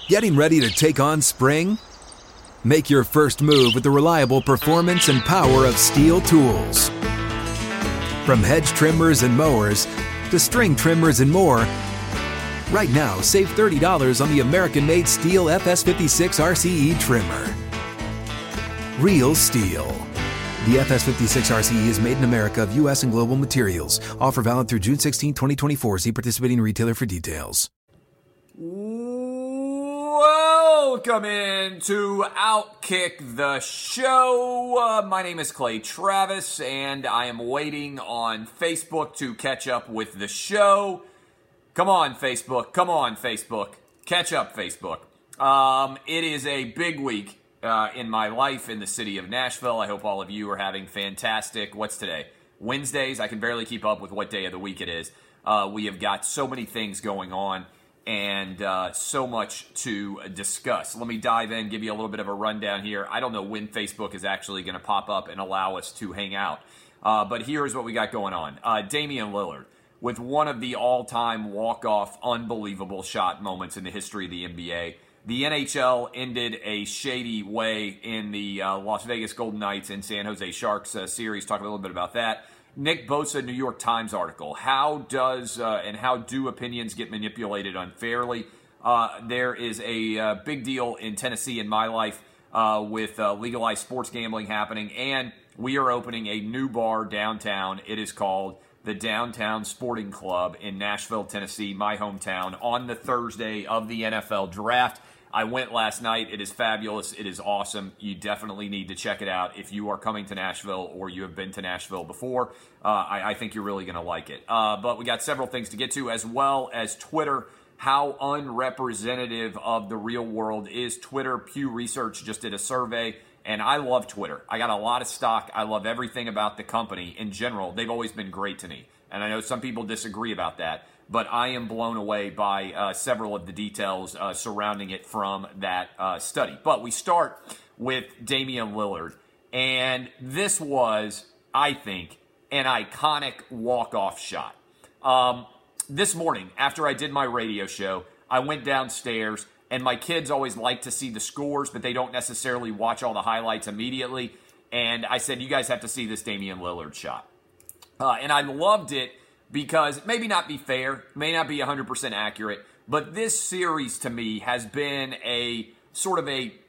Getting ready to take on spring? Make your first move with the reliable performance and power of Steel tools. From hedge trimmers and mowers to string trimmers and more, right now save $30 on the American-made Steel FS56 RCE trimmer. Real Steel. The FS56 RCE is made in America of U.S. and global materials. Offer valid through June 16, 2024. See participating retailer for details. Welcome into Outkick the Show. My name is Clay Travis, and I am waiting on Facebook to catch up with the show. Come on, Facebook. Come on, Facebook. Catch up, Facebook. It is a big week in my life in the city of Nashville. I hope all of you are having fantastic, what's today? Wednesdays. I can barely keep up with what day of the week it is. We have got so many things going on and so much to discuss. Let me dive in, give you a little bit of a rundown here. I don't know when Facebook is actually going to pop up and allow us to hang out. But here's what we got going on. Damian Lillard with one of the all-time walk-off unbelievable shot moments in the history of the NBA. The NHL ended a shady way in the Las Vegas Golden Knights and San Jose Sharks series. Talk a little bit about that. Nick Bosa, New York Times article. How do opinions get manipulated unfairly? There is a big deal in Tennessee in my life with legalized sports gambling happening, and we are opening a new bar downtown. It is called the Downtown Sporting Club in Nashville, Tennessee, my hometown, on the Thursday of the NFL Draft. I went last night. It is fabulous. It is awesome. You definitely need to check it out if you are coming to Nashville or you have been to Nashville before. I think you're really going to like it. But we got several things to get to, as well as Twitter. How unrepresentative of the real world is Twitter? Pew Research just did a survey, and I love Twitter. I got a lot of stock. I love everything about the company in general. They've always been great to me, and I know some people disagree about that. But I am blown away by several of the details surrounding it from that study. But we start with Damian Lillard. And this was, I think, an iconic walk-off shot. This morning, after I did my radio show, I went downstairs, and my kids always like to see the scores, but they don't necessarily watch all the highlights immediately. And I said, you guys have to see this Damian Lillard shot. And I loved it, because maybe not be fair, may not be 100% accurate, but this series to me has been a sort of a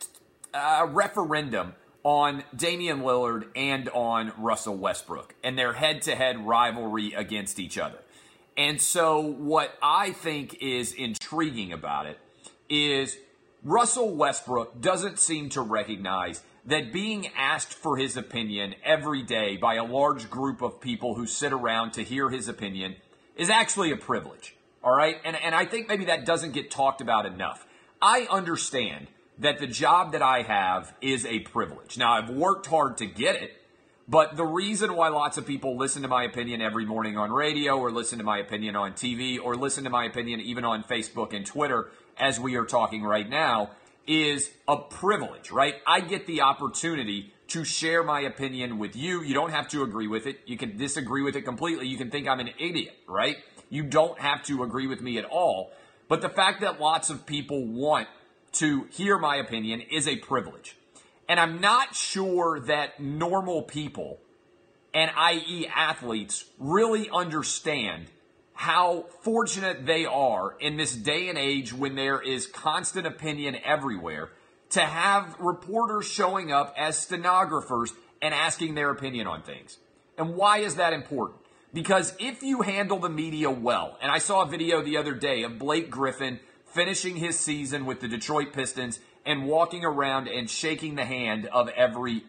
referendum on Damian Lillard and on Russell Westbrook and their head-to-head rivalry against each other. And so what I think is intriguing about it is Russell Westbrook doesn't seem to recognize that being asked for his opinion every day by a large group of people who sit around to hear his opinion is actually a privilege, all right? And I think maybe that doesn't get talked about enough. I understand that the job that I have is a privilege. Now, I've worked hard to get it, but the reason why lots of people listen to my opinion every morning on radio or listen to my opinion on TV or listen to my opinion even on Facebook and Twitter as we are talking right now is a privilege, right? I get the opportunity to share my opinion with you. You don't have to agree with it. You can disagree with it completely. You can think I'm an idiot, right? You don't have to agree with me at all. But the fact that lots of people want to hear my opinion is a privilege. And I'm not sure that normal people, and i.e. athletes, really understand how fortunate they are in this day and age when there is constant opinion everywhere to have reporters showing up as stenographers and asking their opinion on things. And why is that important? Because if you handle the media well, and I saw a video the other day of Blake Griffin finishing his season with the Detroit Pistons and walking around and shaking the hand of every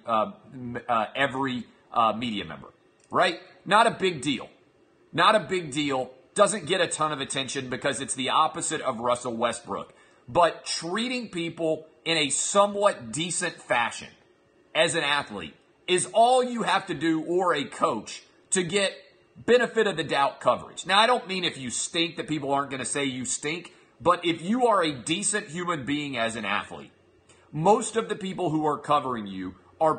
media member, right? Not a big deal. Not a big deal. Doesn't get a ton of attention because it's the opposite of Russell Westbrook. But treating people in a somewhat decent fashion as an athlete is all you have to do, or a coach, to get benefit of the doubt coverage. Now, I don't mean if you stink that people aren't going to say you stink, but if you are a decent human being as an athlete, most of the people who are covering you are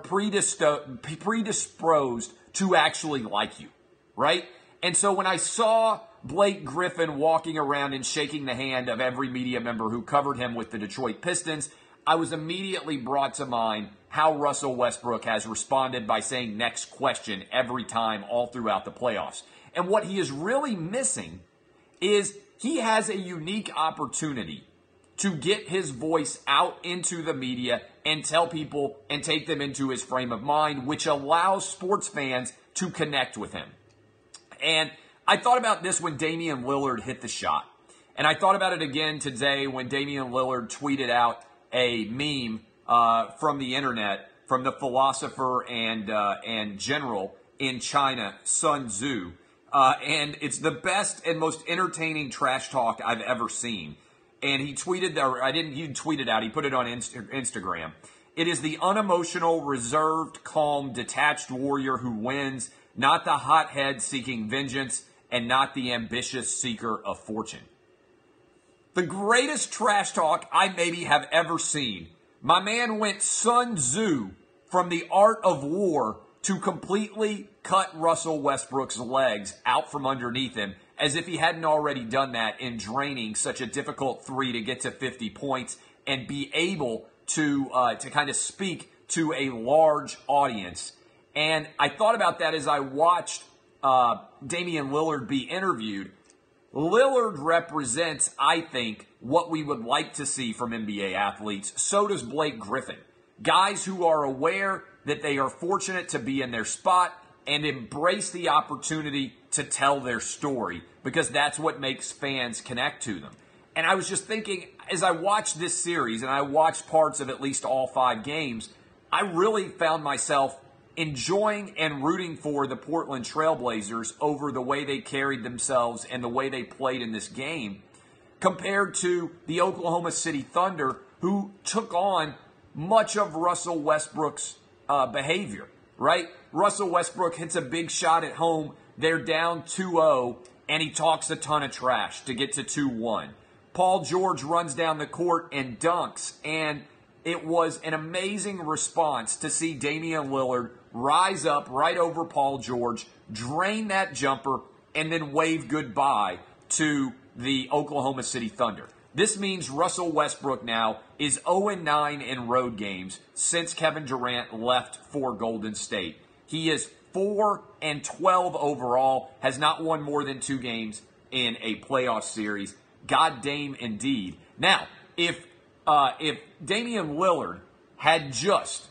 predisposed to actually like you, right? And so when I saw Blake Griffin walking around and shaking the hand of every media member who covered him with the Detroit Pistons, I was immediately brought to mind how Russell Westbrook has responded by saying next question every time all throughout the playoffs. And what he is really missing is he has a unique opportunity to get his voice out into the media and tell people and take them into his frame of mind, which allows sports fans to connect with him. And I thought about this when Damian Lillard hit the shot. And I thought about it again today when Damian Lillard tweeted out a meme from the internet, from the philosopher and general in China, Sun Tzu. And it's the best and most entertaining trash talk I've ever seen. And he tweeted, he tweeted out, he put it on Instagram. It is the unemotional, reserved, calm, detached warrior who wins, not the hothead seeking vengeance, and not the ambitious seeker of fortune. The greatest trash talk I maybe have ever seen. My man went Sun Tzu from the art of war to completely cut Russell Westbrook's legs out from underneath him, as if he hadn't already done that in draining such a difficult three to get to 50 points and be able to kind of speak to a large audience. And I thought about that as I watched Damian Lillard be interviewed. Lillard represents, I think, what we would like to see from NBA athletes. So does Blake Griffin. Guys who are aware that they are fortunate to be in their spot and embrace the opportunity to tell their story, because that's what makes fans connect to them. And I was just thinking, as I watched this series, and I watched parts of at least all 5 games, I really found myself enjoying and rooting for the Portland Trailblazers over the way they carried themselves and the way they played in this game, compared to the Oklahoma City Thunder, who took on much of Russell Westbrook's behavior, right? Russell Westbrook hits a big shot at home. They're down 2-0, and he talks a ton of trash to get to 2-1. Paul George runs down the court and dunks, and it was an amazing response to see Damian Lillard rise up right over Paul George, drain that jumper, and then wave goodbye to the Oklahoma City Thunder. This means Russell Westbrook now is 0-9 in road games since Kevin Durant left for Golden State. He is 4-12 overall, has not won more than 2 games in a playoff series. God damn indeed. Now, if Damian Lillard had just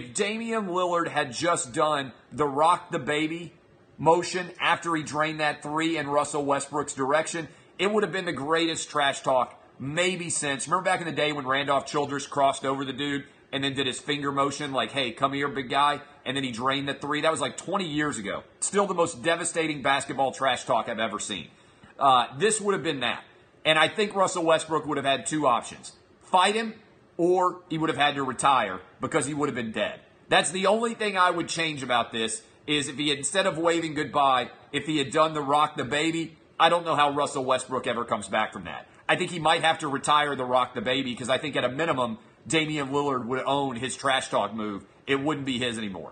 done the rock the baby motion after he drained that 3 in Russell Westbrook's direction, it would have been the greatest trash talk maybe since. Remember back in the day when Randolph Childress crossed over the dude and then did his finger motion like, hey, come here, big guy, and then he drained the 3? That was like 20 years ago. Still the most devastating basketball trash talk I've ever seen. This would have been that. And I think Russell Westbrook would have had 2 options. Fight him, or he would have had to retire because he would have been dead. That's the only thing I would change about this, is if he had, instead of waving goodbye, if he had done the rock the baby, I don't know how Russell Westbrook ever comes back from that. I think he might have to retire the rock the baby, because I think at a minimum, Damian Lillard would own his trash talk move. It wouldn't be his anymore.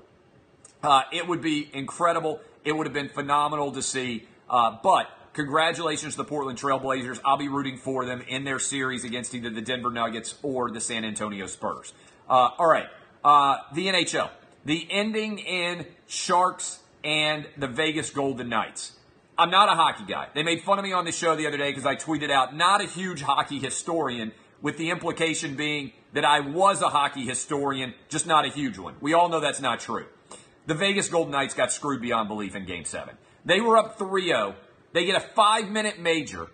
It would be incredible. It would have been phenomenal to see. But congratulations to the Portland Trailblazers. I'll be rooting for them in their series against either the Denver Nuggets or the San Antonio Spurs. All right, the NHL. The ending in Sharks and the Vegas Golden Knights. I'm not a hockey guy. They made fun of me on the show the other day because I tweeted out, not a huge hockey historian, with the implication being that I was a hockey historian, just not a huge one. We all know that's not true. The Vegas Golden Knights got screwed beyond belief in Game 7. They were up 3-0. They get a 5-minute major.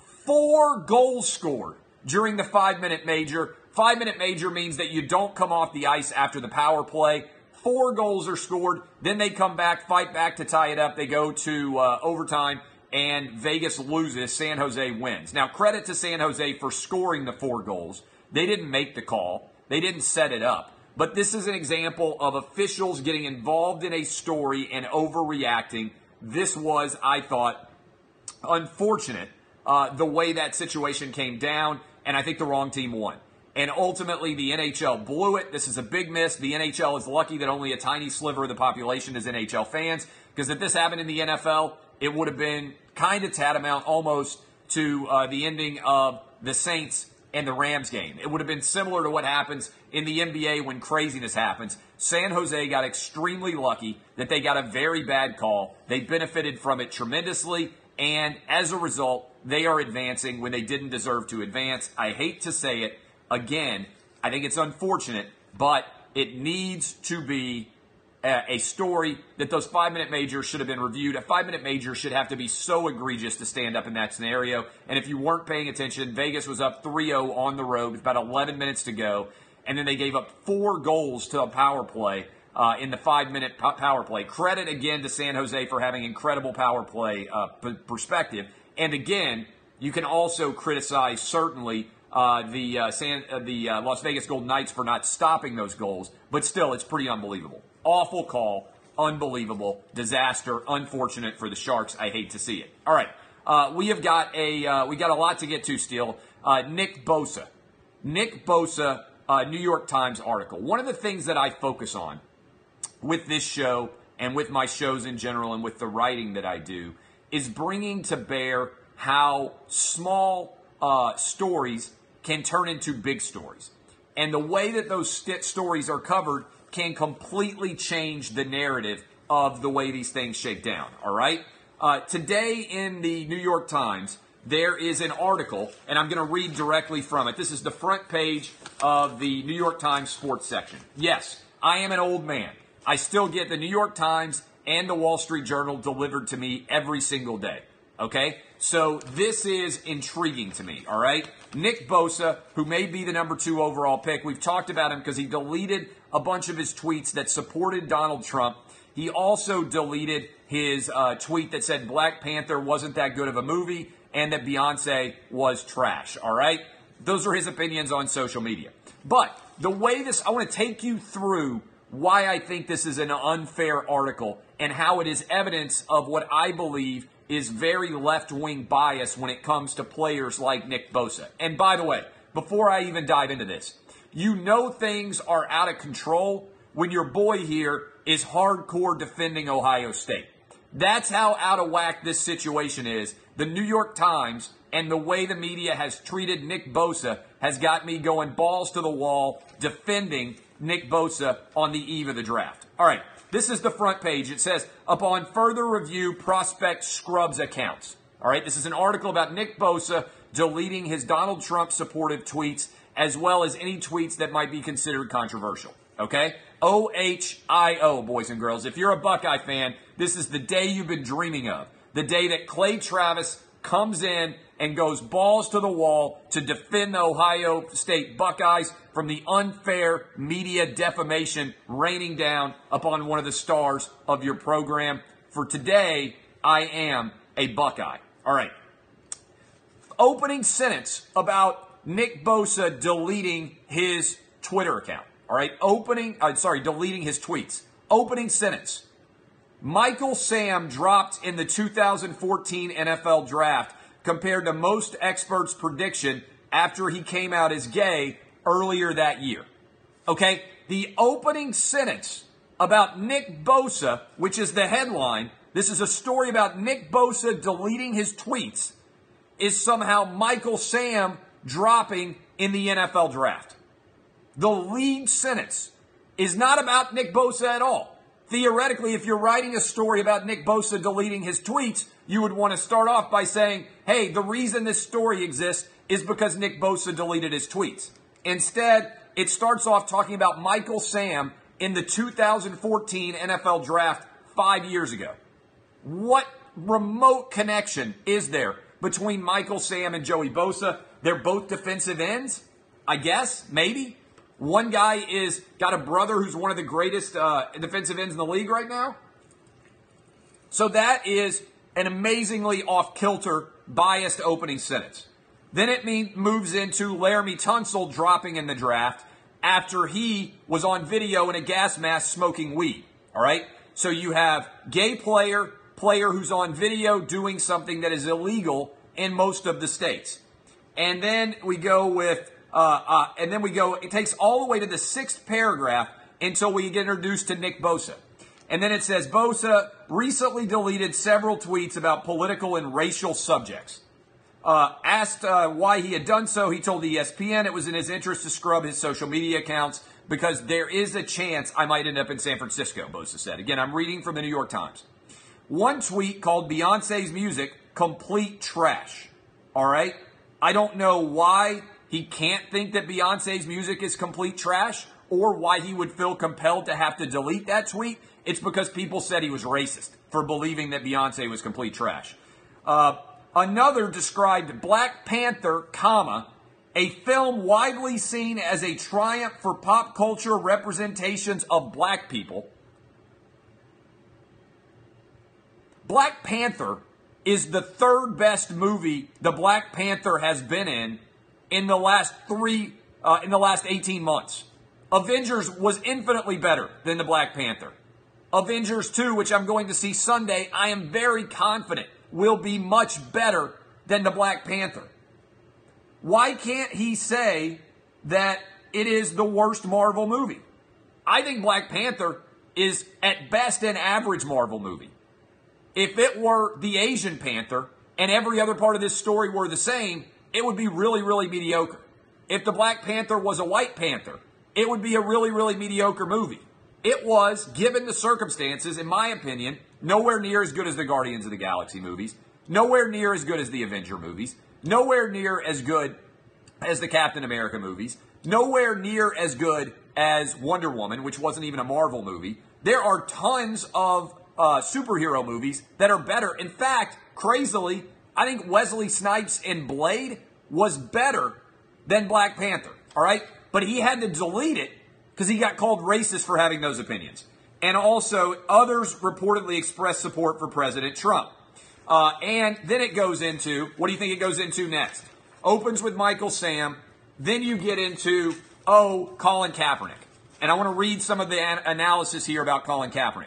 4 goals scored during the 5-minute major. 5-minute major means that you don't come off the ice after the power play. 4 goals are scored. Then they come back, fight back to tie it up. They go to overtime, and Vegas loses. San Jose wins. Now, credit to San Jose for scoring the 4 goals. They didn't make the call. They didn't set it up. But this is an example of officials getting involved in a story and overreacting. This was, I thought, unfortunate, the way that situation came down, and I think the wrong team won. And ultimately, the NHL blew it. This is a big miss. The NHL is lucky that only a tiny sliver of the population is NHL fans, because if this happened in the NFL, it would have been kind of tantamount almost to the ending of the Saints and the Rams game. It would have been similar to what happens in the NBA when craziness happens. San Jose got extremely lucky that they got a very bad call. They benefited from it tremendously, and as a result, they are advancing when they didn't deserve to advance. I hate to say it. Again, I think it's unfortunate, but it needs to be a story that those 5-minute majors should have been reviewed. A 5-minute major should have to be so egregious to stand up in that scenario. And if you weren't paying attention, Vegas was up 3-0 on the road with about 11 minutes to go. And then they gave up 4 goals to a power play in the 5-minute power play. Credit again to San Jose for having incredible power play perspective. And again, you can also criticize certainly the Las Vegas Golden Knights for not stopping those goals. But still, it's pretty unbelievable. Awful call, unbelievable, disaster, unfortunate for the Sharks. I hate to see it. All right, we got a lot to get to still. Nick Bosa, New York Times article. One of the things that I focus on with this show and with my shows in general and with the writing that I do is bringing to bear how small stories can turn into big stories, and the way that those stories are covered can completely change the narrative of the way these things shake down, all right? Today in the New York Times, there is an article, and I'm going to read directly from it. This is the front page of the New York Times sports section. Yes, I am an old man. I still get the New York Times and the Wall Street Journal delivered to me every single day, okay? So this is intriguing to me, all right? Nick Bosa, who may be the number 2 overall pick, we've talked about him because he deleted a bunch of his tweets that supported Donald Trump. He also deleted his tweet that said Black Panther wasn't that good of a movie and that Beyonce was trash, all right? Those are his opinions on social media. But the way I want to take you through why I think this is an unfair article and how it is evidence of what I believe is very left-wing bias when it comes to players like Nick Bosa. And by the way, before I even dive into this, you know things are out of control when your boy here is hardcore defending Ohio State. That's how out of whack this situation is. The New York Times and the way the media has treated Nick Bosa has got me going balls to the wall defending Nick Bosa on the eve of the draft. All right, this is the front page. It says, upon further review, prospect scrubs accounts. All right, this is an article about Nick Bosa deleting his Donald Trump supportive tweets as well as any tweets that might be considered controversial. Okay? OHIO, boys and girls. If you're a Buckeye fan, this is the day you've been dreaming of. The day that Clay Travis comes in and goes balls to the wall to defend the Ohio State Buckeyes from the unfair media defamation raining down upon one of the stars of your program. For today, I am a Buckeye. All right. Opening sentence about Nick Bosa deleting his Twitter account. All right. Deleting his tweets. Opening sentence. Michael Sam dropped in the 2014 NFL draft compared to most experts' prediction after he came out as gay earlier that year. Okay? The opening sentence about Nick Bosa, which is the headline, this is a story about Nick Bosa deleting his tweets, is somehow Michael Sam dropping in the NFL draft. The lead sentence is not about Nick Bosa at all. Theoretically, if you're writing a story about Nick Bosa deleting his tweets, you would want to start off by saying, hey, the reason this story exists is because Nick Bosa deleted his tweets. Instead, it starts off talking about Michael Sam in the 2014 NFL draft 5 years ago. What remote connection is there between Michael Sam and Joey Bosa? They're both defensive ends, I guess, maybe. One guy is got a brother who's one of the greatest defensive ends in the league right now. So that is an amazingly off-kilter, biased opening sentence. Then it moves into Laramie Tunsil dropping in the draft after he was on video in a gas mask smoking weed. All right? So you have gay player who's on video doing something that is illegal in most of the states. And then we go with, it takes all the way to the 6th paragraph until we get introduced to Nick Bosa. And then it says, Bosa recently deleted several tweets about political and racial subjects. Asked why he had done so, he told ESPN it was in his interest to scrub his social media accounts because there is a chance I might end up in San Francisco, Bosa said. Again, I'm reading from the New York Times. One tweet called Beyonce's music complete trash. All right? I don't know why he can't think that Beyonce's music is complete trash or why he would feel compelled to have to delete that tweet. It's because people said he was racist for believing that Beyonce was complete trash. Another described Black Panther, a film widely seen as a triumph for pop culture representations of black people. Black Panther is the third best movie the Black Panther has been in the last 18 months. Avengers was infinitely better than the Black Panther. Avengers 2, which I'm going to see Sunday, I am very confident will be much better than the Black Panther. Why can't he say that it is the worst Marvel movie? I think Black Panther is at best an average Marvel movie. If it were the Asian Panther and every other part of this story were the same, it would be really, really mediocre. If the Black Panther was a White Panther, it would be a really, really mediocre movie. It was, given the circumstances, in my opinion, nowhere near as good as the Guardians of the Galaxy movies, nowhere near as good as the Avenger movies, nowhere near as good as the Captain America movies, nowhere near as good as Wonder Woman, which wasn't even a Marvel movie. There are tons of superhero movies that are better. In fact, crazily, I think Wesley Snipes in Blade was better than Black Panther, all right? But he had to delete it because he got called racist for having those opinions. And also, others reportedly expressed support for President Trump. And then it goes into, what do you think it goes into next? Opens with Michael Sam. Then you get into, Colin Kaepernick. And I want to read some of the analysis here about Colin Kaepernick.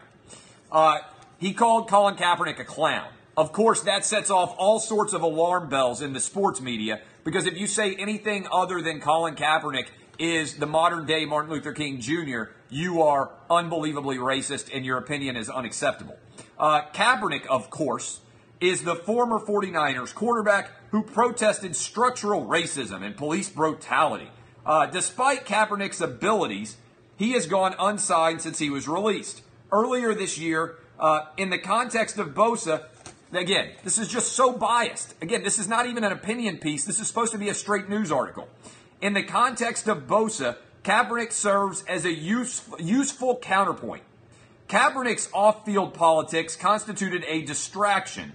He called Colin Kaepernick a clown. Of course, that sets off all sorts of alarm bells in the sports media, because if you say anything other than Colin Kaepernick is the modern-day Martin Luther King Jr., you are unbelievably racist and your opinion is unacceptable. Kaepernick, of course, is the former 49ers quarterback who protested structural racism and police brutality. Despite Kaepernick's abilities, he has gone unsigned since he was released. Earlier this year, in the context of Bosa, again, this is just so biased. Again, this is not even an opinion piece. This is supposed to be a straight news article. In the context of Bosa, Kaepernick serves as a useful counterpoint. Kaepernick's off-field politics constituted a distraction.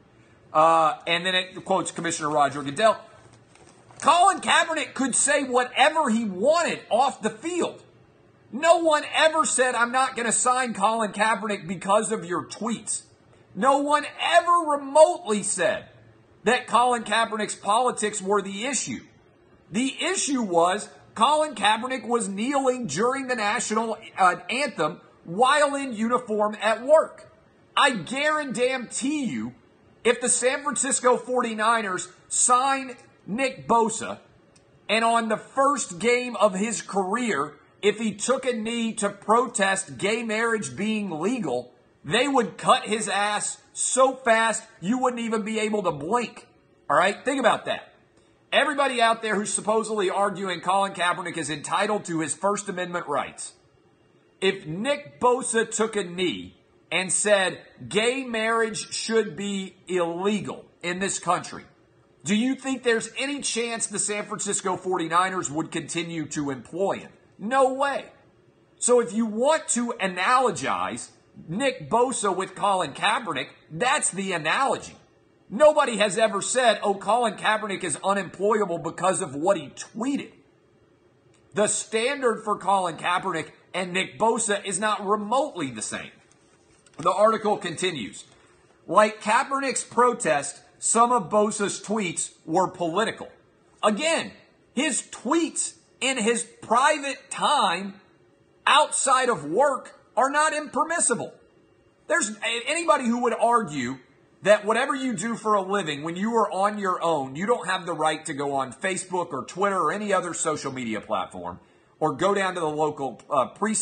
And then it quotes Commissioner Roger Goodell. Colin Kaepernick could say whatever he wanted off the field. No one ever said, I'm not going to sign Colin Kaepernick because of your tweets. No one ever remotely said that Colin Kaepernick's politics were the issue. The issue was Colin Kaepernick was kneeling during the national anthem while in uniform at work. I guarantee you, if the San Francisco 49ers sign Nick Bosa, and on the first game of his career, if he took a knee to protest gay marriage being legal, they would cut his ass so fast you wouldn't even be able to blink. All right? Think about that. Everybody out there who's supposedly arguing Colin Kaepernick is entitled to his First Amendment rights. If Nick Bosa took a knee and said gay marriage should be illegal in this country, do you think there's any chance the San Francisco 49ers would continue to employ him? No way. So if you want to analogize Nick Bosa with Colin Kaepernick, that's the analogy. Nobody has ever said, Colin Kaepernick is unemployable because of what he tweeted. The standard for Colin Kaepernick and Nick Bosa is not remotely the same. The article continues. Like Kaepernick's protest, some of Bosa's tweets were political. Again, his tweets in his private time outside of work are not impermissible. There's anybody who would argue that whatever you do for a living, when you are on your own, you don't have the right to go on Facebook or Twitter or any other social media platform or go down to the local precinct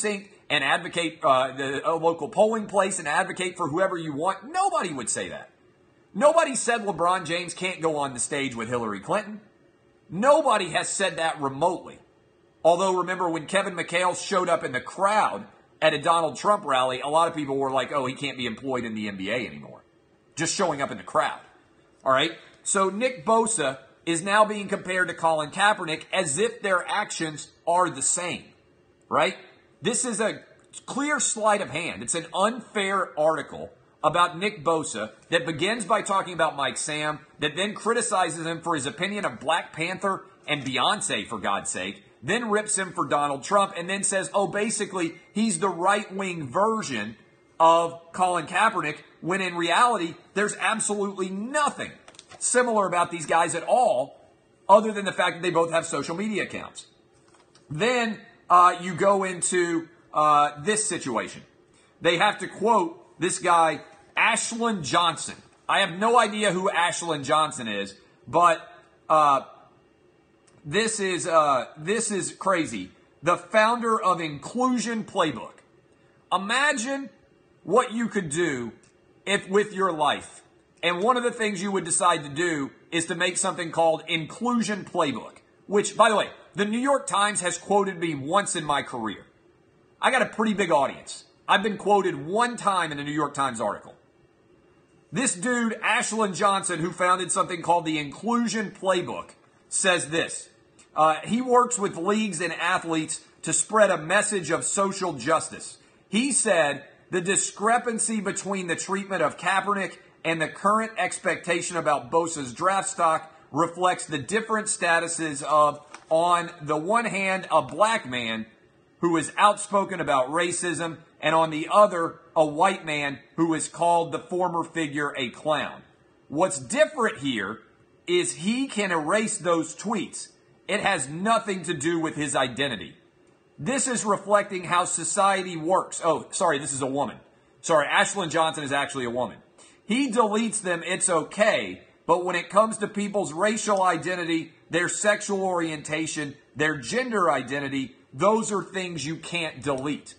and advocate a local polling place and advocate for whoever you want. Nobody would say that. Nobody said LeBron James can't go on the stage with Hillary Clinton. Nobody has said that remotely. Although, remember, when Kevin McHale showed up in the crowd at a Donald Trump rally, a lot of people were like, oh, he can't be employed in the NBA anymore. Just showing up in the crowd. All right? So Nick Bosa is now being compared to Colin Kaepernick as if their actions are the same. Right? This is a clear sleight of hand. It's an unfair article about Nick Bosa that begins by talking about Mike Sam, that then criticizes him for his opinion of Black Panther and Beyonce, for God's sake, then rips him for Donald Trump, and then says, oh, basically, he's the right-wing version of Colin Kaepernick, when in reality, there's absolutely nothing similar about these guys at all, other than the fact that they both have social media accounts. Then you go into this situation. They have to quote this guy, Ashland Johnson. I have no idea who Ashland Johnson is, but this is crazy. The founder of Inclusion Playbook. Imagine what you could do if with your life. And one of the things you would decide to do is to make something called Inclusion Playbook, which, by the way, the New York Times has quoted me once in my career. I got a pretty big audience. I've been quoted one time in a New York Times article. This dude, Ashland Johnson, who founded something called the Inclusion Playbook, says this. He works with leagues and athletes to spread a message of social justice. He said the discrepancy between the treatment of Kaepernick and the current expectation about Bosa's draft stock reflects the different statuses of, on the one hand, a black man who is outspoken about racism, and on the other, a white man who is called the former figure a clown. What's different here is he can erase those tweets. It has nothing to do with his identity. This is reflecting how society works. Oh, sorry, this is a woman. Sorry, Ashland Johnson is actually a woman. He deletes them, it's okay, but when it comes to people's racial identity, their sexual orientation, their gender identity, those are things you can't delete.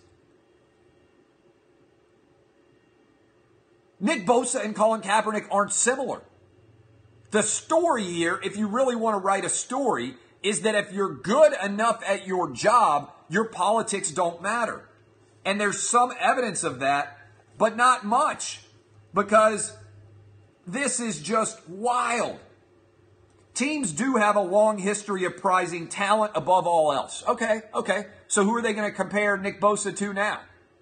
Nick Bosa and Colin Kaepernick aren't similar. The story here, if you really want to write a story, is that if you're good enough at your job, your politics don't matter. And there's some evidence of that, but not much, because this is just wild. Teams do have a long history of prizing talent above all else. Okay. So who are they going to compare Nick Bosa to now?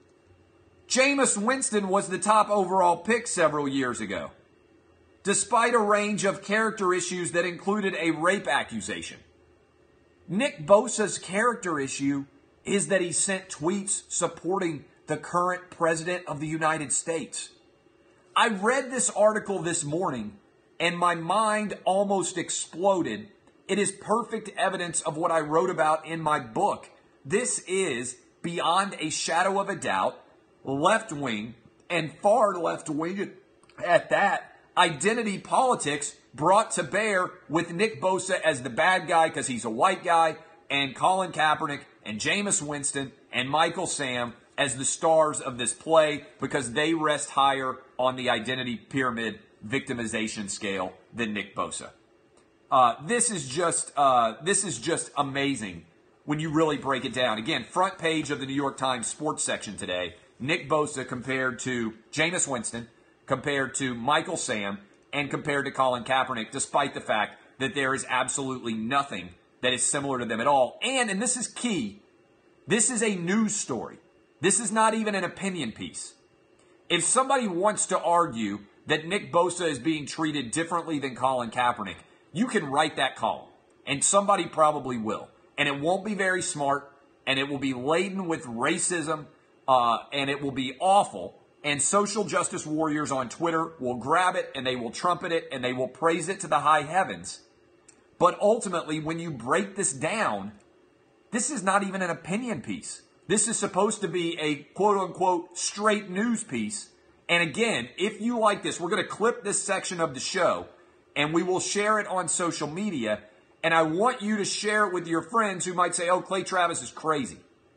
Jameis Winston was the top overall pick several years ago, despite a range of character issues that included a rape accusation. Nick Bosa's character issue is that he sent tweets supporting the current president of the United States. I read this article this morning and my mind almost exploded. It is perfect evidence of what I wrote about in my book. This is, beyond a shadow of a doubt, left-wing and far left-wing at that, identity politics brought to bear with Nick Bosa as the bad guy because he's a white guy, and Colin Kaepernick and Jameis Winston and Michael Sam as the stars of this play because they rest higher on the identity pyramid victimization scale than Nick Bosa. This is just amazing when you really break it down. Again, front page of the New York Times sports section today, Nick Bosa compared to Jameis Winston, compared to Michael Sam, and compared to Colin Kaepernick, despite the fact that there is absolutely nothing that is similar to them at all. And this is key, this is a news story. This is not even an opinion piece. If somebody wants to argue that Nick Bosa is being treated differently than Colin Kaepernick, you can write that column, and somebody probably will. And it won't be very smart, and it will be laden with racism, and it will be awful. And social justice warriors on Twitter will grab it, and they will trumpet it, and they will praise it to the high heavens. But ultimately, when you break this down, this is not even an opinion piece. This is supposed to be a quote-unquote straight news piece. And again, if you like this, we're going to clip this section of the show, and we will share it on social media. And I want you to share it with your friends who might say, oh, Clay Travis is crazy.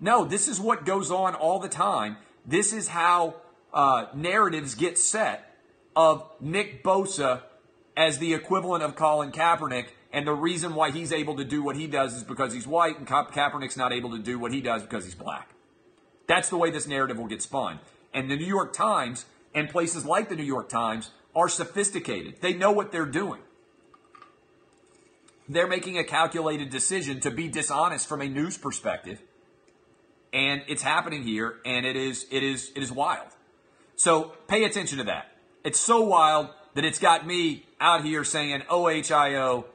No, this is what goes on all the time. This is how narratives get set of Nick Bosa as the equivalent of Colin Kaepernick, and the reason why he's able to do what he does is because he's white, and Kaepernick's not able to do what he does because he's black. That's the way this narrative will get spun. And the New York Times and places like the New York Times are sophisticated. They know what they're doing. They're making a calculated decision to be dishonest from a news perspective. And it's happening here, and it is wild. So pay attention to that. It's so wild that it's got me out here saying, OHIO,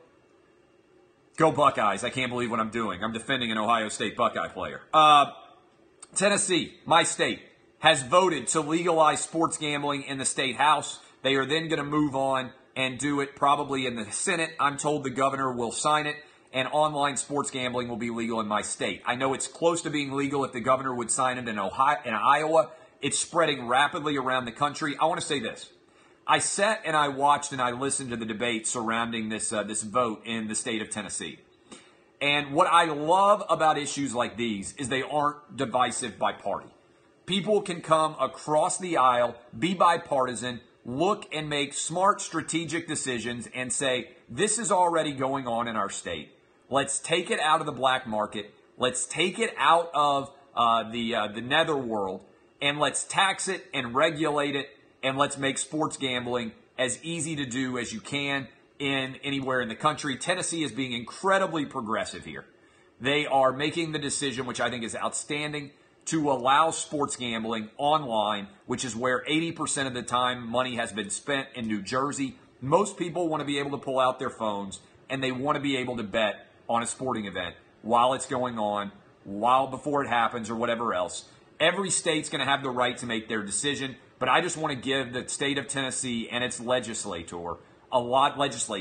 go Buckeyes. I can't believe what I'm doing. I'm defending an Ohio State Buckeye player. Tennessee, my state, has voted to legalize sports gambling in the state house. They are then going to move on and do it probably in the Senate. I'm told the governor will sign it, and online sports gambling will be legal in my state. I know it's close to being legal if the governor would sign it in Iowa. It's spreading rapidly around the country. I want to say this. I sat and I watched and I listened to the debate surrounding this vote in the state of Tennessee. And what I love about issues like these is they aren't divisive by party. People can come across the aisle, be bipartisan, look and make smart strategic decisions and say, this is already going on in our state. Let's take it out of the black market. Let's take it out of the netherworld, and let's tax it and regulate it, and let's make sports gambling as easy to do as you can in anywhere in the country. Tennessee is being incredibly progressive here. They are making the decision, which I think is outstanding, to allow sports gambling online, which is where 80% of the time money has been spent in New Jersey. Most people want to be able to pull out their phones, and they want to be able to bet on a sporting event while it's going on, before it happens, or whatever else. Every state's going to have the right to make their decision, but I just want to give the state of Tennessee and its legislature a lot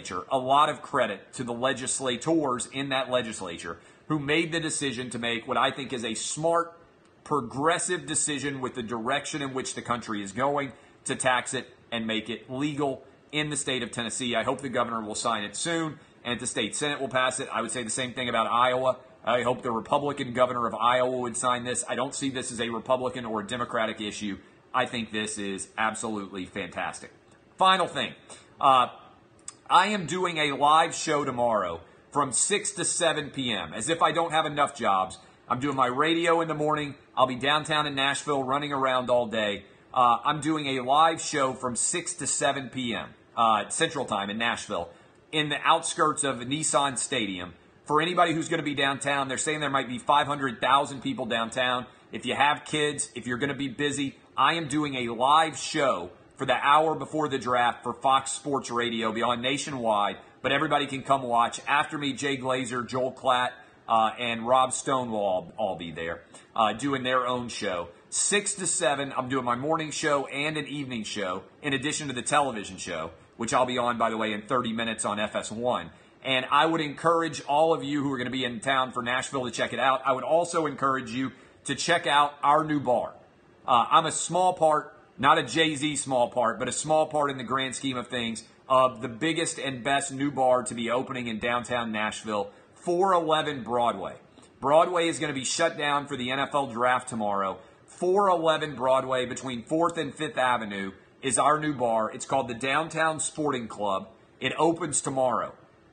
of credit to the legislators in that legislature who made the decision to make what I think is a smart, progressive decision with the direction in which the country is going, to tax it and make it legal in the state of Tennessee. I hope the governor will sign it soon, and if the state Senate will pass it. I would say the same thing about Iowa. I hope the Republican governor of Iowa would sign this. I don't see this as a Republican or a Democratic issue. I think this is absolutely fantastic. Final thing. I am doing a live show tomorrow from 6 to 7 p.m. As if I don't have enough jobs. I'm doing my radio in the morning. I'll be downtown in Nashville running around all day. I'm doing a live show from 6 to 7 p.m. Central Time in Nashville in the outskirts of Nissan Stadium. For anybody who's going to be downtown, they're saying there might be 500,000 people downtown. If you have kids, if you're going to be busy, I am doing a live show for the hour before the draft for Fox Sports Radio, be on nationwide, but everybody can come watch. After me, Jay Glazer, Joel Klatt, and Rob Stone will all be there doing their own show. 6 to 7, I'm doing my morning show and an evening show, in addition to the television show, which I'll be on, by the way, in 30 minutes on FS1. And I would encourage all of you who are going to be in town for Nashville to check it out. I would also encourage you to check out our new bar. I'm a small part, not a Jay-Z small part, but a small part in the grand scheme of things of the biggest and best new bar to be opening in downtown Nashville, 411 Broadway. Broadway is going to be shut down for the NFL draft tomorrow. 411 Broadway between 4th and 5th Avenue is our new bar. It's called the Downtown Sporting Club. It opens tomorrow.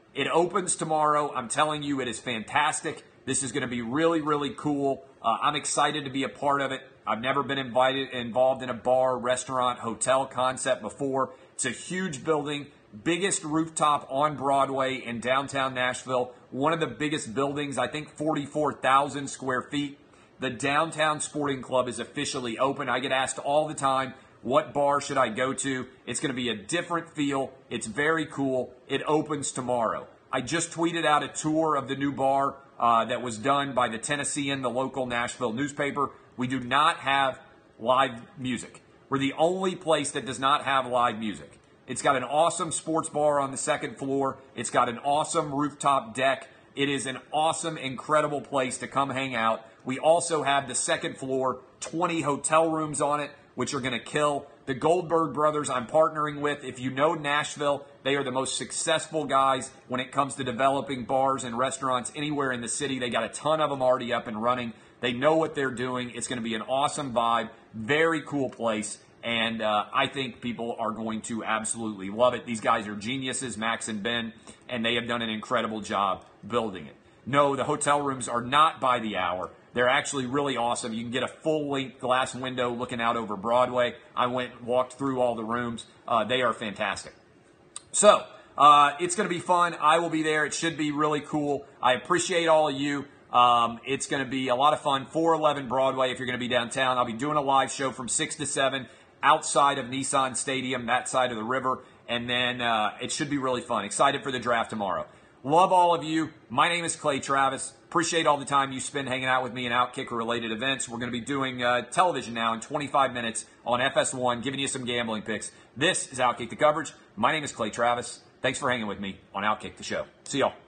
I'm telling you, it is fantastic. This is going to be really, really cool. I'm excited to be a part of it. I've never been involved in a bar, restaurant, hotel concept before. It's a huge building, biggest rooftop on Broadway in downtown Nashville. One of the biggest buildings, I think 44,000 square feet. The Downtown Sporting Club is officially open. I get asked all the time, what bar should I go to? It's going to be a different feel. It's very cool. It opens tomorrow. I just tweeted out a tour of the new bar that was done by the Tennessean, the local Nashville newspaper. We do not have live music. We're the only place that does not have live music. It's got an awesome sports bar on the second floor. It's got an awesome rooftop deck. It is an awesome, incredible place to come hang out. We also have the second floor, 20 hotel rooms on it, which are going to kill. The Goldberg brothers I'm partnering with. If you know Nashville, they are the most successful guys when it comes to developing bars and restaurants anywhere in the city. They got a ton of them already up and running. They know what they're doing. It's going to be an awesome vibe, very cool place. And I think people are going to absolutely love it. These guys are geniuses, Max and Ben, and they have done an incredible job building it. No, the hotel rooms are not by the hour. They're actually really awesome. You can get a full-length glass window looking out over Broadway. I walked through all the rooms. They are fantastic. So it's going to be fun. I will be there. It should be really cool. I appreciate all of you. It's going to be a lot of fun. 411 Broadway if you're going to be downtown. I'll be doing a live show from 6 to 7 outside of Nissan Stadium, that side of the river. And then it should be really fun. Excited for the draft tomorrow. Love all of you. My name is Clay Travis. Appreciate all the time you spend hanging out with me in Outkicker-related events. We're going to be doing television now in 25 minutes on FS1, giving you some gambling picks. This is Outkick the Coverage. My name is Clay Travis. Thanks for hanging with me on Outkick the Show. See y'all.